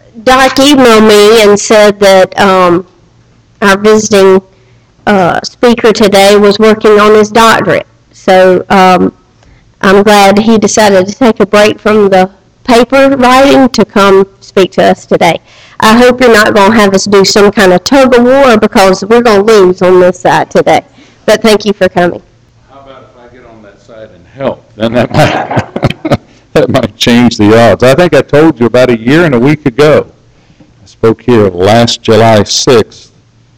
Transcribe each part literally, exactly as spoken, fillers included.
Doc emailed me and said that um, our visiting uh, speaker today was working on his doctorate. So um, I'm glad he decided to take a break from the paper writing to come speak to us today. I hope you're not going to have us do some kind of tug of war, because we're going to lose on this side today. But thank you for coming. How about if I get on that side and help? Then that might, that might change the odds. I think I told you about a year and a week ago. I spoke here last July sixth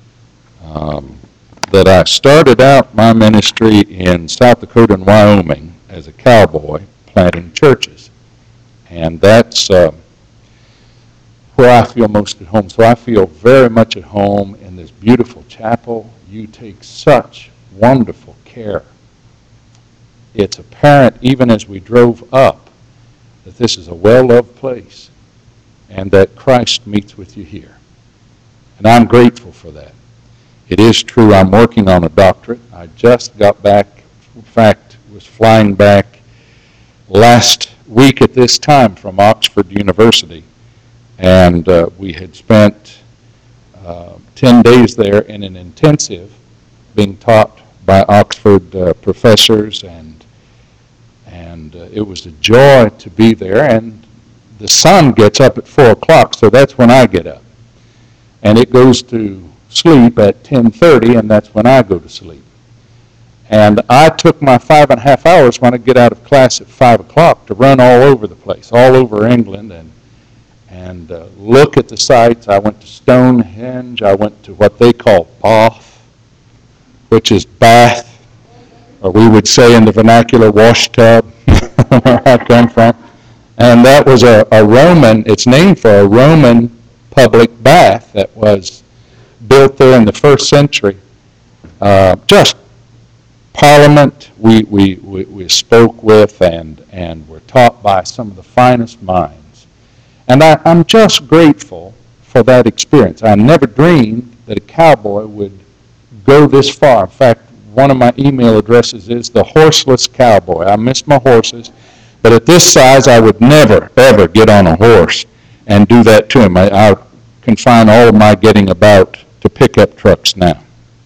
um, that I started out my ministry in South Dakota and Wyoming as a cowboy planting churches. And that's uh, where I feel most at home. So I feel very much at home in this beautiful chapel. You take such wonderful care. It's apparent even as we drove up that this is a well-loved place and that Christ meets with you here. And I'm grateful for that. It is true I'm working on a doctorate. I just got back, in fact, was flying back last week at this time from Oxford University. And uh, we had spent uh, ten days there in an intensive being taught by Oxford uh, professors, and and uh, it was a joy to be there. And the sun gets up at four o'clock, so that's when I get up. And it goes to sleep at ten thirty, and that's when I go to sleep. And I took my five and a half hours when I get out of class at five o'clock to run all over the place, all over England, and and uh, look at the sites. I went to Stonehenge. I went to what they call Bath, which is bath, or we would say in the vernacular, wash tub, where I come from. And that was a, a Roman, it's named for a Roman public bath that was built there in the first century. Uh, just Parliament we, we, we, we spoke with and, and were taught by some of the finest minds. And I, I'm just grateful for that experience. I never dreamed that a cowboy would go this far. In fact, one of my email addresses is the horseless cowboy. I miss my horses, but at this size I would never, ever get on a horse and do that to him. I, I confine all of my getting about to pickup trucks now.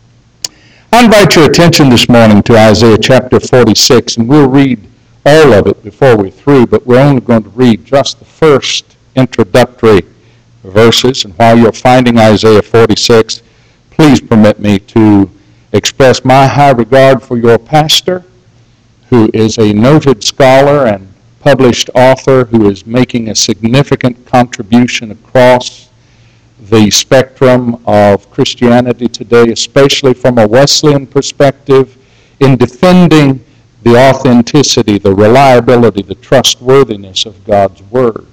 I invite your attention this morning to Isaiah chapter forty-six, and we'll read all of it before we're through, but we're only going to read just the first introductory verses. And while you're finding Isaiah forty-six, please permit me to express my high regard for your pastor, who is a noted scholar and published author who is making a significant contribution across the spectrum of Christianity today, especially from a Wesleyan perspective, in defending the authenticity, the reliability, the trustworthiness of God's Word.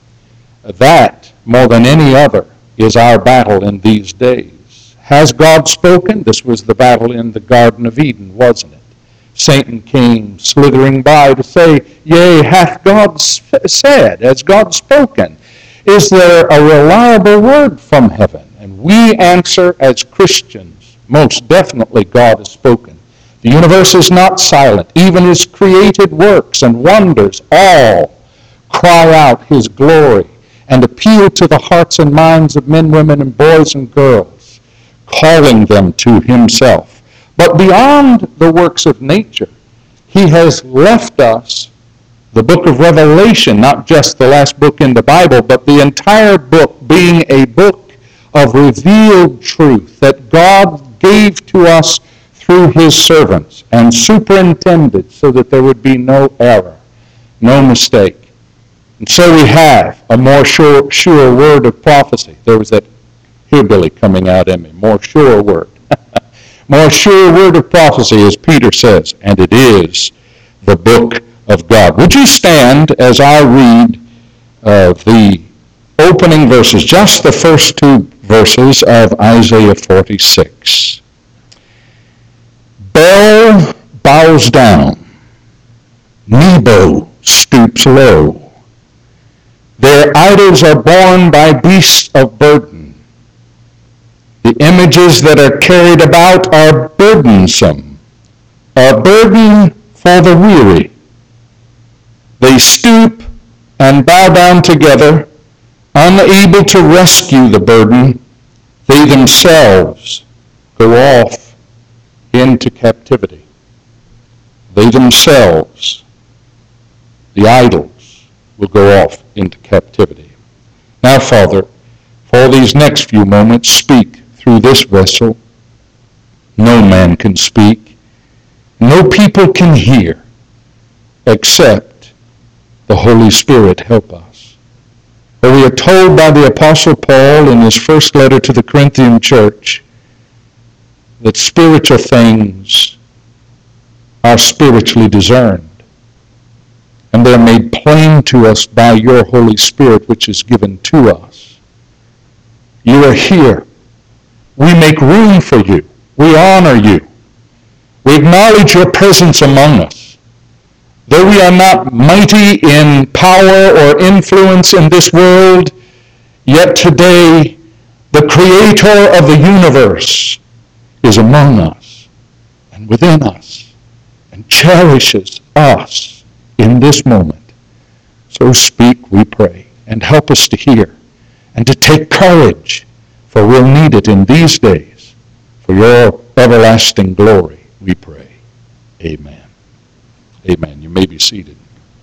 That, more than any other, is our battle in these days. Has God spoken? This was the battle in the Garden of Eden, wasn't it? Satan came slithering by to say, "Yea, hath God said? Has God spoken? Is there a reliable word from heaven?" And we answer as Christians, most definitely God has spoken. The universe is not silent. Even his created works and wonders all cry out his glory and appeal to the hearts and minds of men, women, and boys and girls, calling them to himself. But beyond the works of nature, he has left us the book of Revelation, not just the last book in the Bible, but the entire book being a book of revealed truth that God gave to us through his servants and superintended so that there would be no error, no mistake. And so we have a more sure, sure word of prophecy. There was that hillbilly coming out in me, more sure word. More sure word of prophecy, as Peter says, and it is the book of God. Would you stand as I read uh, the opening verses, just the first two verses of Isaiah forty-six. Bel bows down, Nebo stoops low. Their idols are borne by beasts of burden. The images that are carried about are burdensome, a burden for the weary. They stoop and bow down together. unable to rescue the burden, they themselves go off into captivity. They themselves, the idols, will go off into captivity. Now, Father, for these next few moments, speak through this vessel. No man can speak. No people can hear except the Holy Spirit help us. For we are told by the Apostle Paul in his first letter to the Corinthian church that spiritual things are spiritually discerned. And they're made plain to us by your Holy Spirit, which is given to us. You are here. We make room for you. We honor you. We acknowledge your presence among us. Though we are not mighty in power or influence in this world, yet today the Creator of the universe is among us and within us and cherishes us in this moment. So speak, we pray, and help us to hear and to take courage, for we'll need it in these days. For your everlasting glory, we pray. Amen. Amen. You may be seated.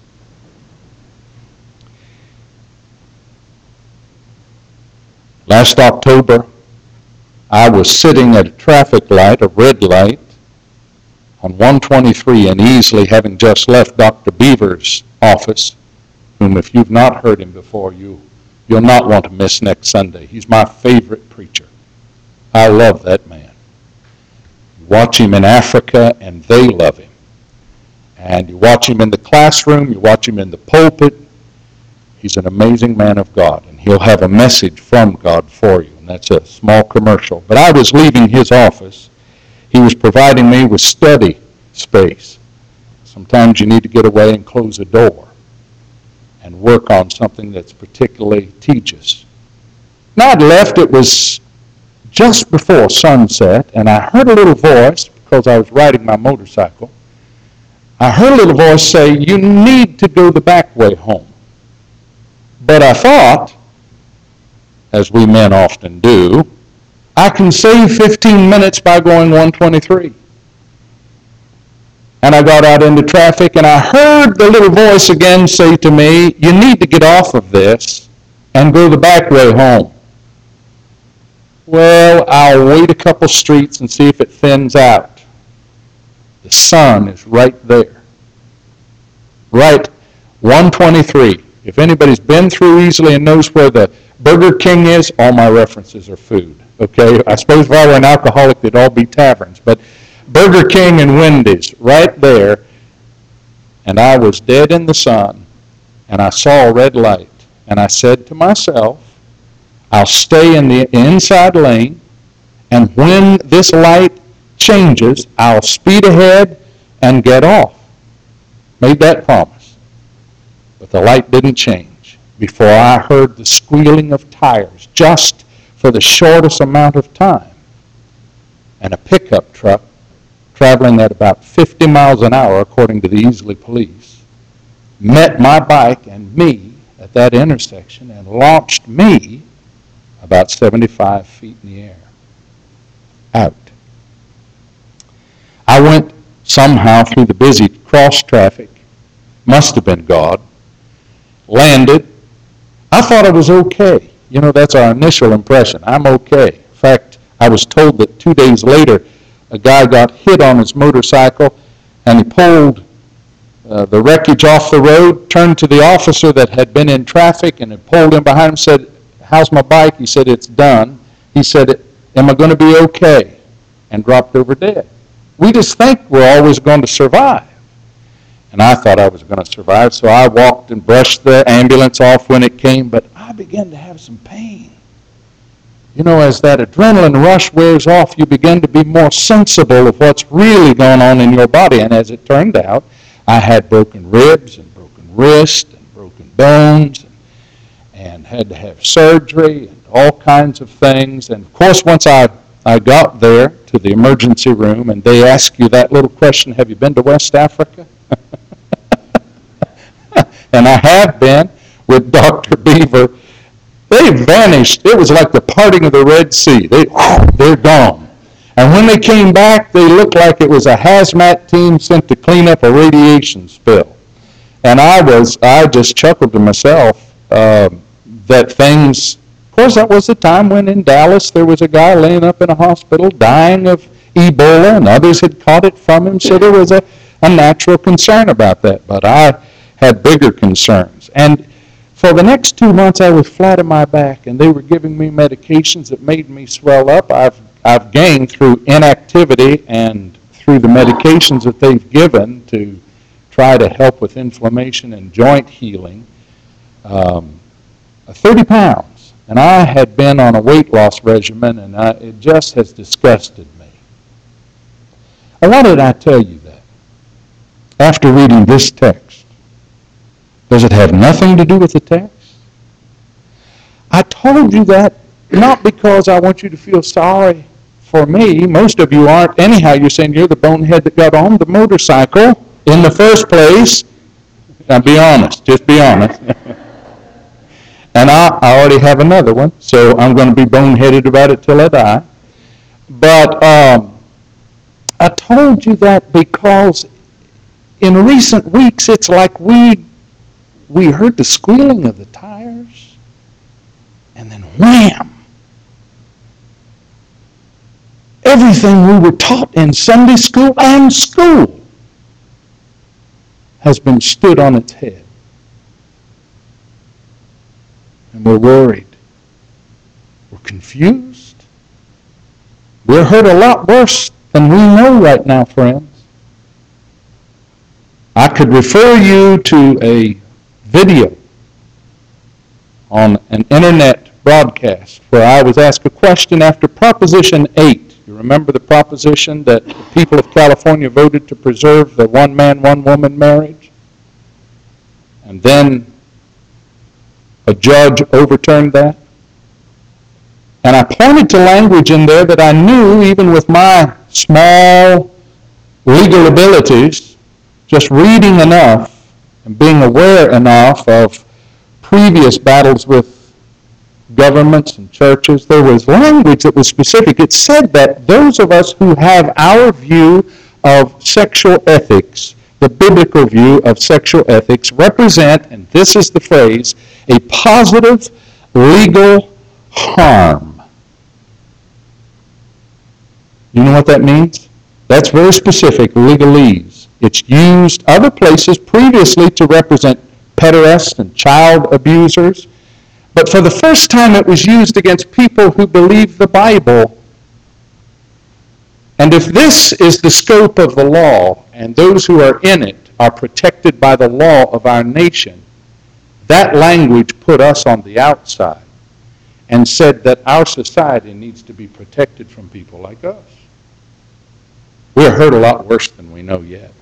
Last October, I was sitting at a traffic light, a red light, on one twenty-three in Easley, having just left Doctor Beaver's office, whom if you've not heard him before, you, you'll not want to miss next Sunday. He's my favorite preacher. I love that man. You watch him in Africa, and they love him. And you watch him in the classroom, you watch him in the pulpit. He's an amazing man of God, and he'll have a message from God for you. And that's a small commercial. But I was leaving his office. He was providing me with study space. Sometimes you need to get away and close a door and work on something that's particularly tedious. Now I'd left, it was just before sunset, and I heard a little voice, because I was riding my motorcycle. I heard a little voice say, "You need to go the back way home." But I thought, as we men often do, I can save fifteen minutes by going one twenty-three. And I got out into traffic, and I heard the little voice again say to me, "You need to get off of this and go the back way home." Well, I'll wait a couple streets and see if it thins out. The sun is right there. Right, one twenty-three. If anybody's been through Easley and knows where the Burger King is, all my references are food. Okay, I suppose if I were an alcoholic, they'd all be taverns. But Burger King and Wendy's, right there. And I was dead in the sun, and I saw a red light. And I said to myself, I'll stay in the inside lane, and when this light changes, I'll speed ahead and get off. Made that promise. But the light didn't change before I heard the squealing of tires, just for the shortest amount of time. And a pickup truck, traveling at about fifty miles an hour, according to the Easley police, met my bike and me at that intersection and launched me about seventy-five feet in the air. Out. I went somehow through the busy cross traffic, must have been God, landed. I thought I was okay. You know, that's our initial impression. I'm okay. In fact, I was told that two days later, a guy got hit on his motorcycle, and he pulled uh, the wreckage off the road, turned to the officer that had been in traffic, and had pulled him behind him, said, "How's my bike?" He said, "It's done." He said, "Am I going to be okay?" And dropped over dead. We just think we're always going to survive. And I thought I was going to survive, so I walked and brushed the ambulance off when it came, but I began to have some pain. You know, as that adrenaline rush wears off, you begin to be more sensible of what's really going on in your body. And as it turned out, I had broken ribs and broken wrists and broken bones and, and had to have surgery and all kinds of things. And, of course, once I, I got there to the emergency room and they ask you that little question, "Have you been to West Africa?" And I have been with Doctor Beaver. They vanished. It was like the parting of the Red Sea. They, they're gone. And when they came back, they looked like it was a hazmat team sent to clean up a radiation spill. And I was, I just chuckled to myself uh, that things, of course, that was the time when in Dallas there was a guy laying up in a hospital dying of Ebola, and others had caught it from him, so there was a, a natural concern about that. But I had bigger concerns. And for the next two months, I was flat on my back, and they were giving me medications that made me swell up. I've, I've gained through inactivity and through the medications that they've given to try to help with inflammation and joint healing, um, thirty pounds. And I had been on a weight loss regimen, and I, it just has disgusted me. And why did I tell you that? After reading this text, does it have nothing to do with the text? I told you that not because I want you to feel sorry for me. Most of you aren't. Anyhow, you're saying you're the bonehead that got on the motorcycle in the first place. Now be honest. Just be honest. And I, I already have another one, so I'm going to be boneheaded about it till I die. But um, I told you that because in recent weeks it's like we we heard the squealing of the tires, and then wham! Everything we were taught in Sunday school and school has been stood on its head. And we're worried. We're confused. We're hurt a lot worse than we know right now, friends. I could refer you to a video on an internet broadcast where I was asked a question after Proposition eight. You remember the proposition that the people of California voted to preserve the one-man, one-woman marriage? And then a judge overturned that. And I pointed to language in there that I knew, even with my small legal abilities, just reading enough and being aware enough of previous battles with governments and churches, there was language that was specific. It said that those of us who have our view of sexual ethics, the biblical view of sexual ethics, represent, and this is the phrase, a positive legal harm. You know what that means? That's very specific, legalese. It's used other places previously to represent pederasts and child abusers, but for the first time it was used against people who believe the Bible. And if this is the scope of the law, and those who are in it are protected by the law of our nation, that language put us on the outside and said that our society needs to be protected from people like us. We're hurt a lot worse than we know yet.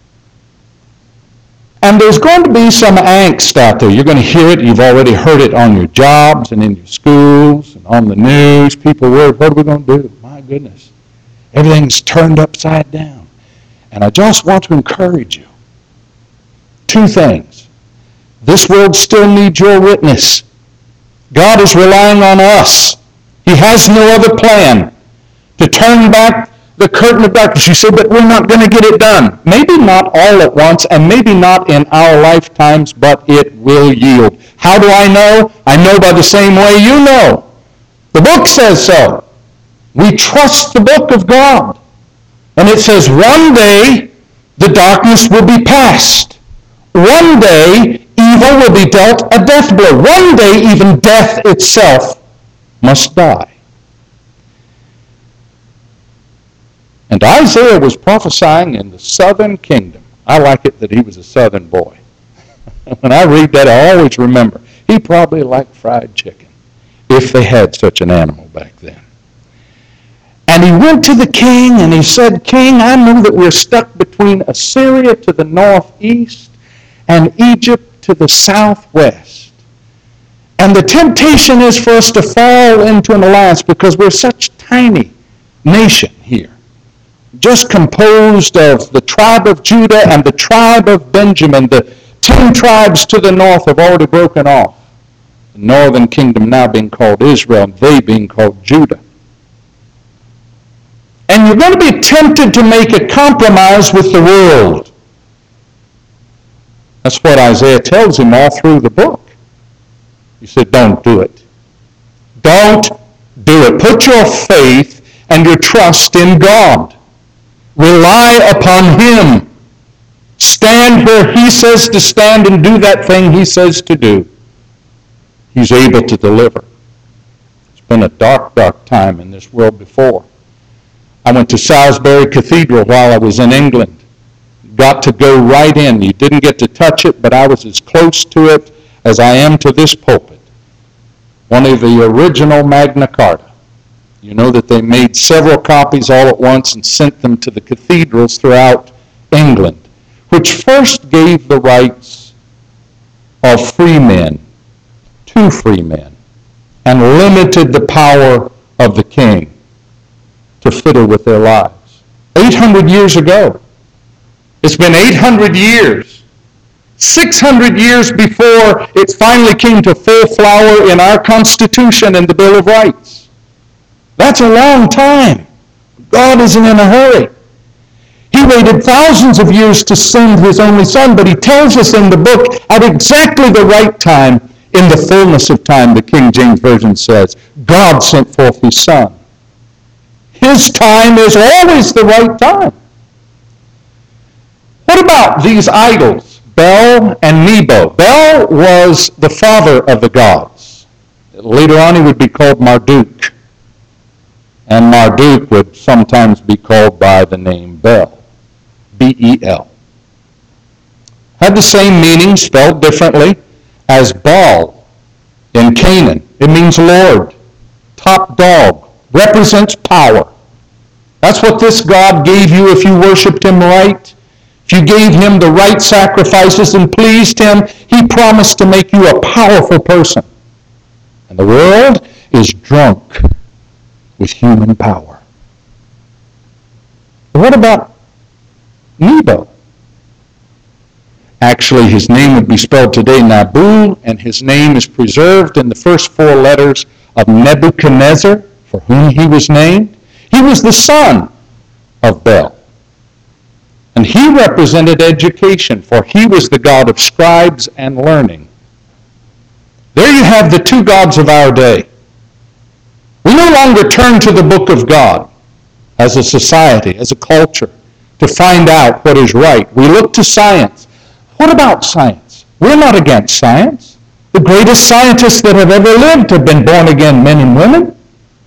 And there's going to be some angst out there. You're going to hear it. You've already heard it on your jobs and in your schools and on the news. People worried, what are we going to do? My goodness. Everything's turned upside down. And I just want to encourage you. Two things. This world still needs your witness. God is relying on us. He has no other plan to turn back the curtain of darkness. You say, but we're not going to get it done. Maybe not all at once, and maybe not in our lifetimes, but it will yield. How do I know? I know by the same way you know. The book says so. We trust the book of God. And it says one day the darkness will be past. One day evil will be dealt a death blow. One day even death itself must die. And Isaiah was prophesying in the southern kingdom. I like it that he was a southern boy. When I read that, I always remember he probably liked fried chicken, if they had such an animal back then. And he went to the king and he said, King, I know that we're stuck between Assyria to the northeast and Egypt to the southwest. And the temptation is for us to fall into an alliance because we're such a tiny nation here, just composed of the tribe of Judah and the tribe of Benjamin. The ten tribes to the north have already broken off. The northern kingdom now being called Israel, and they being called Judah. And you're going to be tempted to make a compromise with the world. That's what Isaiah tells him all through the book. He said, don't do it. Don't do it. Put your faith and your trust in God. Rely upon Him. Stand where He says to stand and do that thing He says to do. He's able to deliver. It's been a dark, dark time in this world before. I went to Salisbury Cathedral while I was in England. Got to go right in. You didn't get to touch it, but I was as close to it as I am to this pulpit. One of the original Magna Carta. You know that they made several copies all at once and sent them to the cathedrals throughout England, which first gave the rights of free men to free men and limited the power of the king to fiddle with their lives. eight hundred years ago. It's been eight hundred years. six hundred years before it finally came to full flower in our Constitution and the Bill of Rights. That's a long time. God isn't in a hurry. He waited thousands of years to send His only Son, but He tells us in the book at exactly the right time, in the fullness of time, the King James Version says, God sent forth His Son. His time is always the right time. What about these idols, Bel and Nebo? Bel was the father of the gods. Later on he would be called Marduk. And Marduk would sometimes be called by the name Bel. B E L. Had the same meaning, spelled differently, as Baal in Canaan. It means Lord, top dog, represents power. That's what this God gave you if you worshiped Him right. If you gave Him the right sacrifices and pleased Him, He promised to make you a powerful person. And the world is drunk with human power. But what about Nebo? Actually, his name would be spelled today Nabu, and his name is preserved in the first four letters of Nebuchadnezzar, for whom he was named. He was the son of Bel. And he represented education, for he was the god of scribes and learning. There you have the two gods of our day. We no longer turn to the book of God as a society, as a culture, to find out what is right. We look to science. What about science? We're not against science. The greatest scientists that have ever lived have been born-again men and women.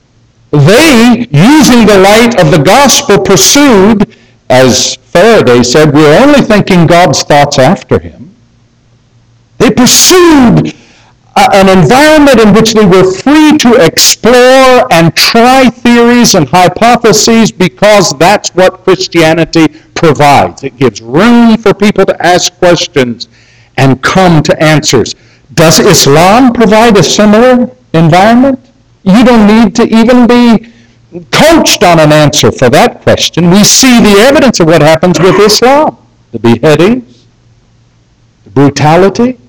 They, using the light of the gospel, pursued, as Faraday said, we're only thinking God's thoughts after Him. They pursued a, an environment in which they were free to explore and try theories and hypotheses, because that's what Christianity provides. It gives room for people to ask questions and come to answers. Does Islam provide a similar environment? You don't need to even be coached on an answer for that question. We see the evidence of what happens with Islam. The beheadings, the brutality.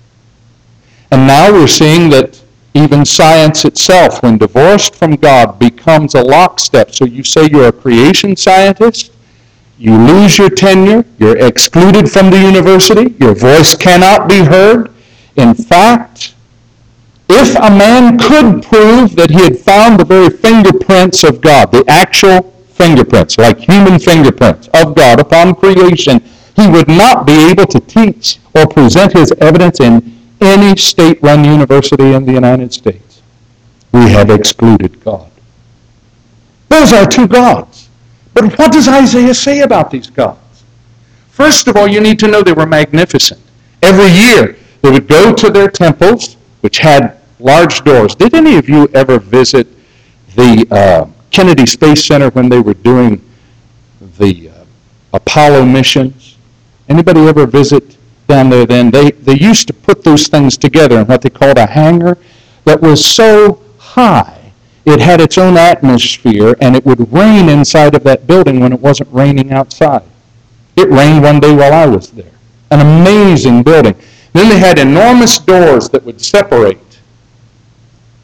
And now we're seeing that even science itself, when divorced from God, becomes a lockstep. So you say you're a creation scientist, you lose your tenure, you're excluded from the university, your voice cannot be heard. In fact, if a man could prove that he had found the very fingerprints of God, the actual fingerprints, like human fingerprints of God upon creation, he would not be able to teach or present his evidence in any state-run university in the United States. We have excluded God. Those are two gods. But what does Isaiah say about these gods? First of all, you need to know they were magnificent. Every year, they would go to their temples, which had large doors. Did any of you ever visit the uh, Kennedy Space Center when they were doing the uh, Apollo missions? Anybody ever visit down there then? They, they used to put those things together in what they called a hangar that was so high it had its own atmosphere, and it would rain inside of that building when it wasn't raining outside. It rained one day while I was there. An amazing building. Then they had enormous doors that would separate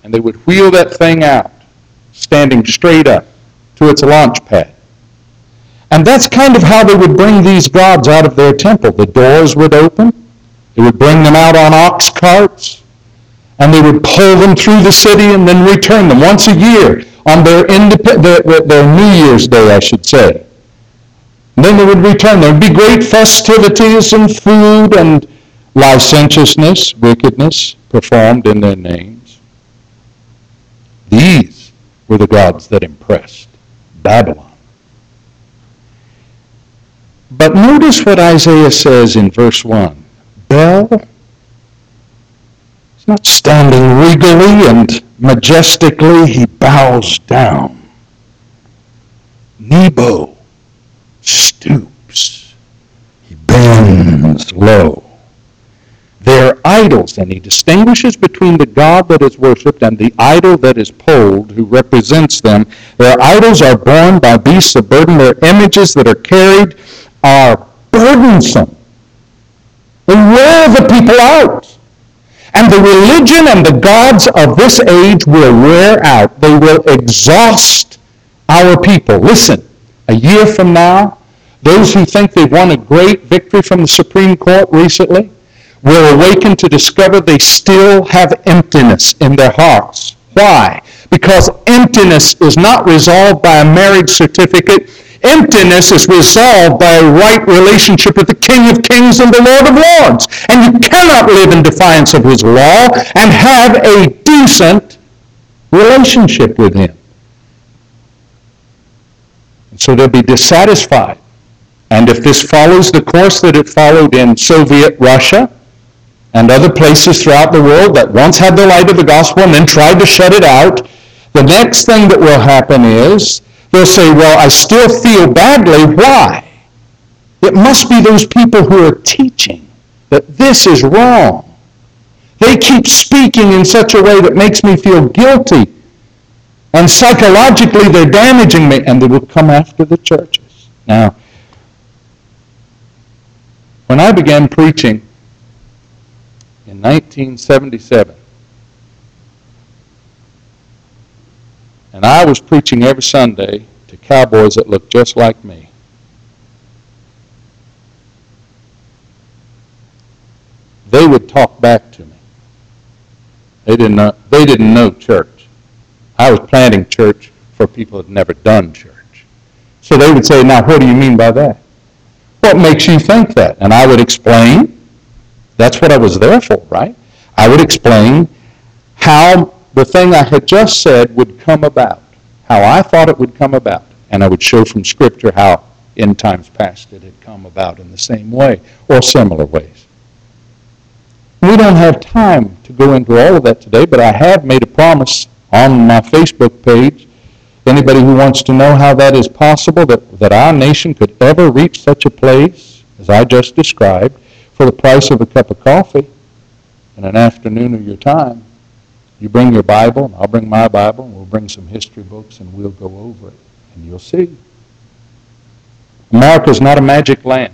and they would wheel that thing out, standing straight up to its launch pad. And that's kind of how they would bring these gods out of their temple. The doors would open. They would bring them out on ox carts, and they would pull them through the city and then return them once a year on their, indep- their, their New Year's Day, I should say. And then they would return. There would be great festivities and food and licentiousness, wickedness performed in their names. These were the gods that impressed Babylon. But notice what Isaiah says in verse one. Bel, he's not standing regally and majestically, he bows down. Nebo stoops, he bends low. They're idols, and he distinguishes between the God that is worshipped and the idol that is polled, who represents them. Their idols are borne by beasts of burden. Their images that are carried are burdensome. They wear the people out. And the religion and the gods of this age will wear out. They will exhaust our people. Listen, a year from now, those who think they've won a great victory from the Supreme Court recently will awaken to discover they still have emptiness in their hearts. Why? Because emptiness is not resolved by a marriage certificate. Emptiness is resolved by a right relationship with the King of Kings and the Lord of Lords. And you cannot live in defiance of his law and have a decent relationship with him. And so they'll be dissatisfied. And if this follows the course that it followed in Soviet Russia and other places throughout the world that once had the light of the gospel and then tried to shut it out, the next thing that will happen is they'll say, well, I still feel badly. Why? It must be those people who are teaching that this is wrong. They keep speaking in such a way that makes me feel guilty. And psychologically, they're damaging me. And they will come after the churches. Now, when I began preaching in nineteen seventy-seven, and I was preaching every Sunday to cowboys that looked just like me, they would talk back to me. They didn't know, they didn't know church. I was planting church for people that had never done church. So they would say, now what do you mean by that? What makes you think that? And I would explain. That's what I was there for, right? I would explain how the thing I had just said would come about, how I thought it would come about. And I would show from Scripture how in times past it had come about in the same way or similar ways. We don't have time to go into all of that today, but I have made a promise on my Facebook page. Anybody who wants to know how that is possible, that, that our nation could ever reach such a place as I just described, for the price of a cup of coffee and an afternoon of your time, you bring your Bible, and I'll bring my Bible, and we'll bring some history books, and we'll go over it, and you'll see. America is not a magic land.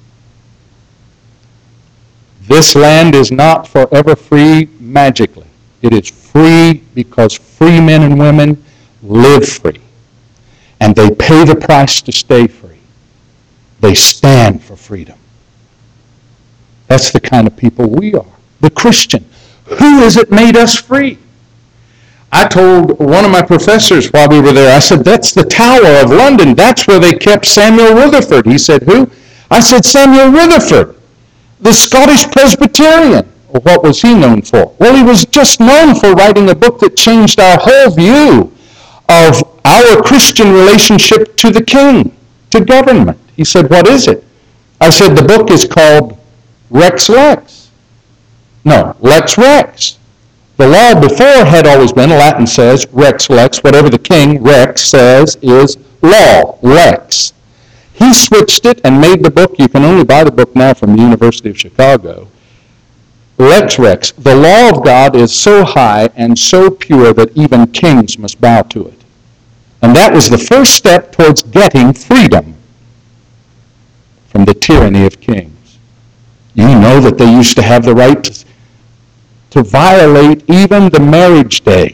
This land is not forever free magically. It is free because free men and women live free, and they pay the price to stay free. They stand for freedom. That's the kind of people we are. The Christian. Who is it made us free? I told one of my professors while we were there, I said, that's the Tower of London. That's where they kept Samuel Rutherford. He said, who? I said, Samuel Rutherford, the Scottish Presbyterian. Well, what was he known for? Well, he was just known for writing a book that changed our whole view of our Christian relationship to the king, to government. He said, what is it? I said, the book is called Rex Lex. No, Lex Rex. The law before had always been, Latin says, Rex Lex, whatever the king, Rex, says is law, Lex. He switched it and made the book, you can only buy the book now from the University of Chicago, Lex Rex. The law of God is so high and so pure that even kings must bow to it. And that was the first step towards getting freedom from the tyranny of kings. You know that they used to have the right to, to violate even the marriage day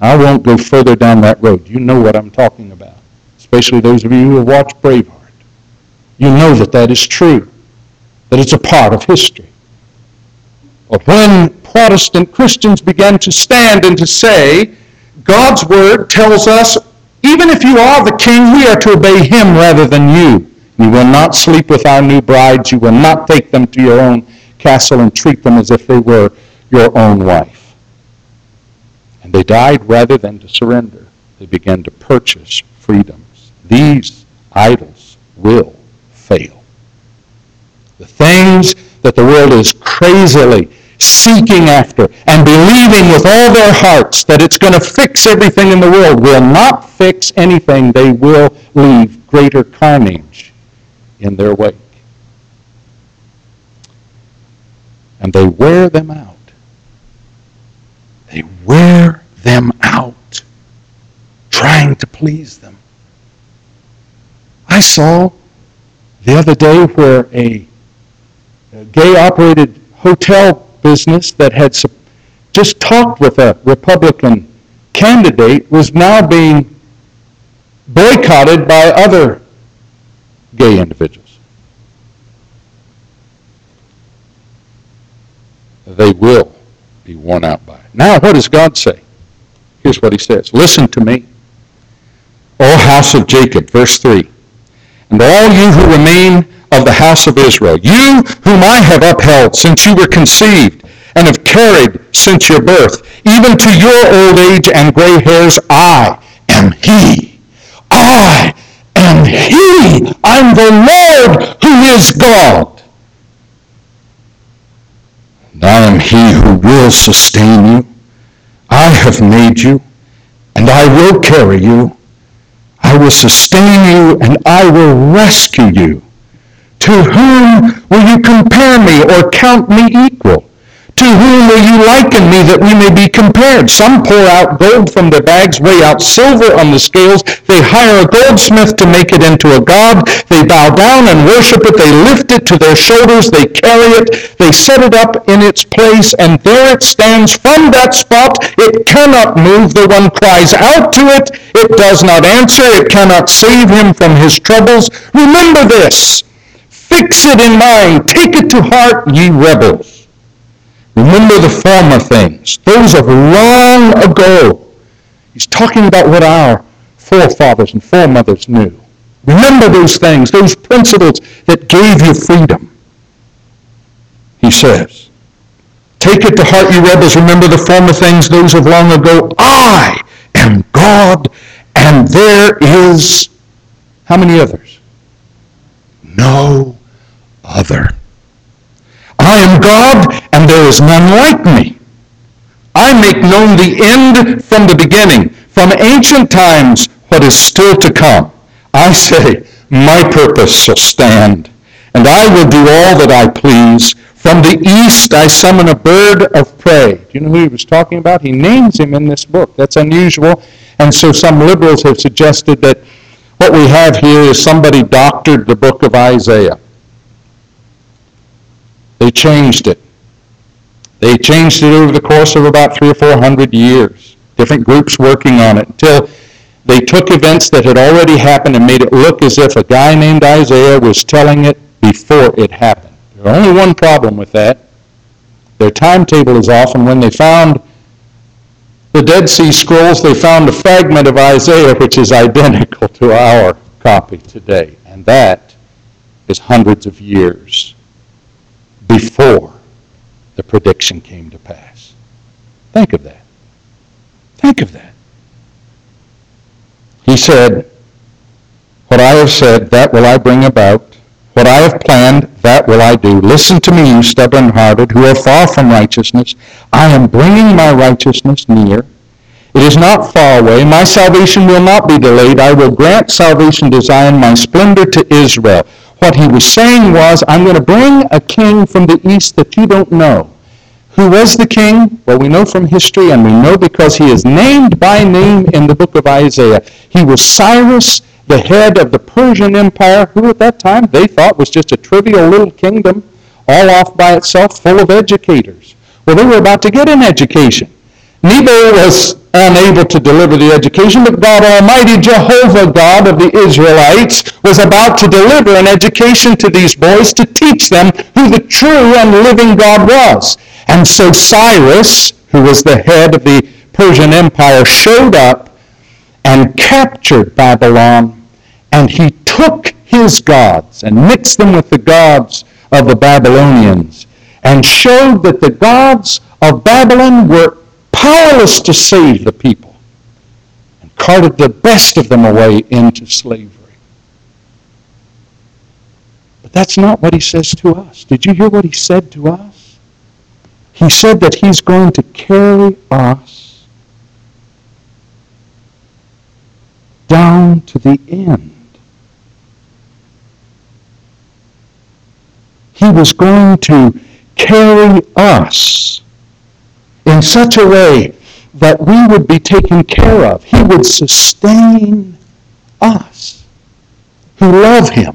I won't go further down that road. You know what I'm talking about, especially those of you who have watched Braveheart. You know that that is true, that it's a part of history. But when Protestant Christians began to stand and to say, God's word tells us, even if you are the king, we are to obey him rather than you. You will not sleep with our new brides. You will not take them to your own castle and treat them as if they were your own wife. And they died rather than to surrender. They began to purchase freedoms. These idols will fail. The things that the world is crazily seeking after and believing with all their hearts that it's going to fix everything in the world will not fix anything. They will leave greater carnage in their wake. And they wear them out. They wear them out trying to please them. I saw the other day where a, a gay-operated hotel business that had just talked with a Republican candidate was now being boycotted by other gay individuals. They will be worn out by it. Now, what does God say? Here's what he says. Listen to me, O house of Jacob, verse three, and all you who remain of the house of Israel, you whom I have upheld since you were conceived, and have carried since your birth, even to your old age and gray hairs, I am he. I am he. I'm the Lord who is God. And I am he who will sustain you. I have made you, and I will carry you. I will sustain you, and I will rescue you. To whom will you compare me or count me equal? To whom will you liken me that we may be compared? Some pour out gold from their bags, weigh out silver on the scales. They hire a goldsmith to make it into a god. They bow down and worship it. They lift it to their shoulders. They carry it. They set it up in its place, and there it stands. From that spot it cannot move. The one cries out to it. It does not answer. It cannot save him from his troubles. Remember this. Fix it in mind. Take it to heart, ye rebels. Remember the former things, those of long ago. He's talking about what our forefathers and foremothers knew. Remember those things, those principles that gave you freedom. He says, take it to heart, you rebels. Remember the former things, those of long ago. I am God, and there is, how many others? No other. I am God, and there is none like me. I make known the end from the beginning, from ancient times what is still to come. I say, my purpose shall stand, and I will do all that I please. From the east I summon a bird of prey. Do you know who he was talking about? He names him in this book. That's unusual. And so some liberals have suggested that what we have here is somebody doctored the book of Isaiah. They changed it. They changed it over the course of about three or four hundred years. Different groups working on it until they took events that had already happened and made it look as if a guy named Isaiah was telling it before it happened. There's only one problem with that. Their timetable is off, and when they found the Dead Sea Scrolls, they found a fragment of Isaiah which is identical to our copy today. And that is hundreds of years before the prediction came to pass. Think of that. Think of that. He said, what I have said, that will I bring about. What I have planned, that will I do. Listen to me, you stubborn-hearted, who are far from righteousness. I am bringing my righteousness near. It is not far away. My salvation will not be delayed. I will grant salvation to Zion, my splendor to Israel. What he was saying was, I'm going to bring a king from the east that you don't know. Who was the king? Well, we know from history, and we know because he is named by name in the book of Isaiah. He was Cyrus, the head of the Persian Empire, who at that time they thought was just a trivial little kingdom, all off by itself, full of educators. Well, they were about to get an education. Nebo was unable to deliver the education, but God Almighty, Jehovah God of the Israelites, was about to deliver an education to these boys to teach them who the true and living God was. And so Cyrus, who was the head of the Persian Empire, showed up and captured Babylon, and he took his gods and mixed them with the gods of the Babylonians, and showed that the gods of Babylon were powerless to save the people, and carted the best of them away into slavery. But that's not what he says to us. Did you hear what he said to us? He said that he's going to carry us down to the end. He was going to carry us in such a way that we would be taken care of. He would sustain us who love him.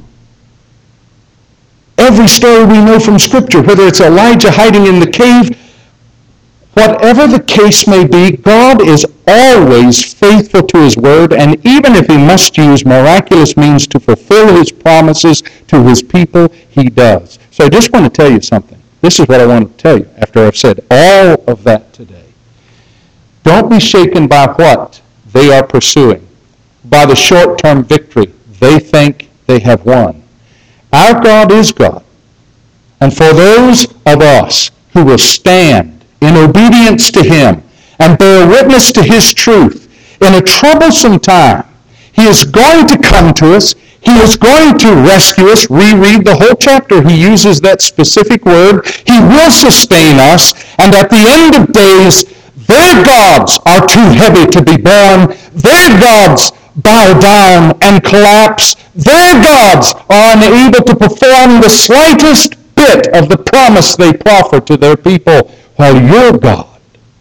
Every story we know from Scripture, whether it's Elijah hiding in the cave, whatever the case may be, God is always faithful to his word, and even if he must use miraculous means to fulfill his promises to his people, he does. So I just want to tell you something. This is what I want to tell you after I've said all of that today. Don't be shaken by what they are pursuing, by the short-term victory they think they have won. Our God is God. And for those of us who will stand in obedience to him and bear witness to his truth in a troublesome time, he is going to come to us. He is going to rescue us. Reread the whole chapter. He uses that specific word. He will sustain us. And at the end of days, their gods are too heavy to be borne. Their gods bow down and collapse. Their gods are unable to perform the slightest bit of the promise they proffer to their people, while your God,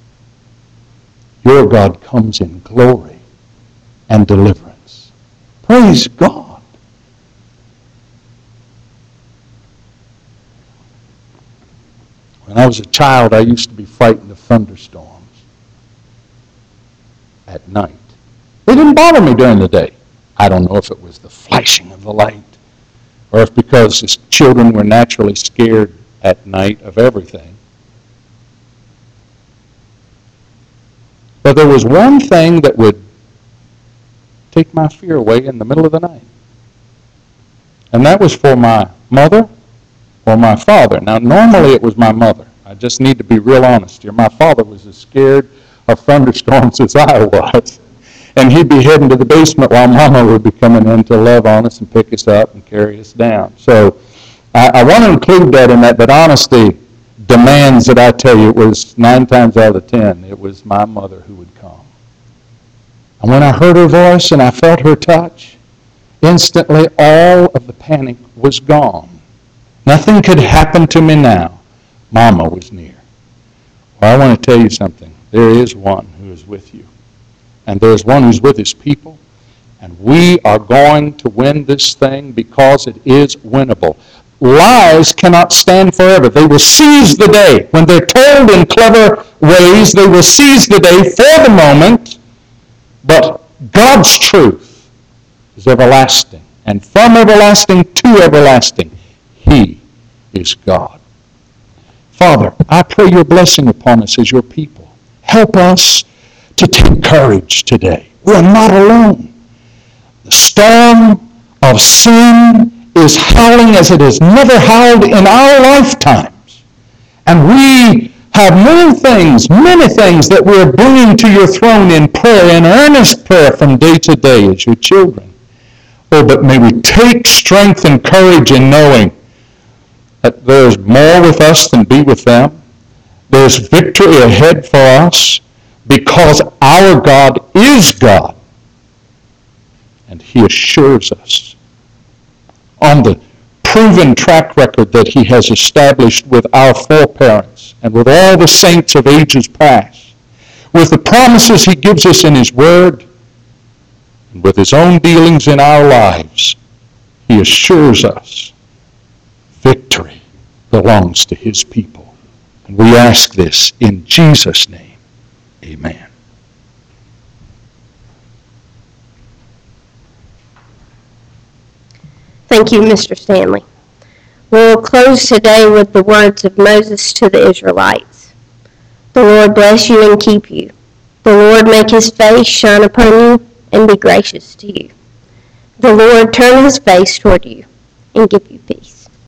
your God comes in glory and deliverance. Praise God. When I was a child, I used to be frightened of thunderstorms at night. They didn't bother me during the day. I don't know if it was the flashing of the light or if because as children were naturally scared at night of everything. But there was one thing that would take my fear away in the middle of the night. And that was for my mother or my father. Now, normally it was my mother. I just need to be real honest here. My father was as scared of thunderstorms as I was. And he'd be heading to the basement while Mama would be coming in to love on us and pick us up and carry us down. So I, I want to include that in that, but honesty demands that I tell you it was nine times out of ten, it was my mother who would come. And when I heard her voice and I felt her touch, instantly all of the panic was gone. Nothing could happen to me now. Mama was near. Well, I want to tell you something. There is one who is with you. And there is one who's with his people. And we are going to win this thing because it is winnable. Lies cannot stand forever. They will seize the day. When they're told in clever ways, they will seize the day for the moment. But God's truth is everlasting. And from everlasting to everlasting, he is God. Father, I pray your blessing upon us as your people. Help us to take courage today. We're not alone. The storm of sin is howling as it has never howled in our lifetimes. And we have many things, many things that we're bringing to your throne in prayer, in earnest prayer from day to day as your children. Oh, but may we take strength and courage in knowing that there's more with us than be with them. There's victory ahead for us because our God is God. And he assures us on the proven track record that he has established with our foreparents and with all the saints of ages past, with the promises he gives us in his word, and with his own dealings in our lives, he assures us victory belongs to his people. And we ask this in Jesus' name. Amen. Thank you, Mister Stanley. We'll close today with the words of Moses to the Israelites. The Lord bless you and keep you. The Lord make his face shine upon you and be gracious to you. The Lord turn his face toward you and give you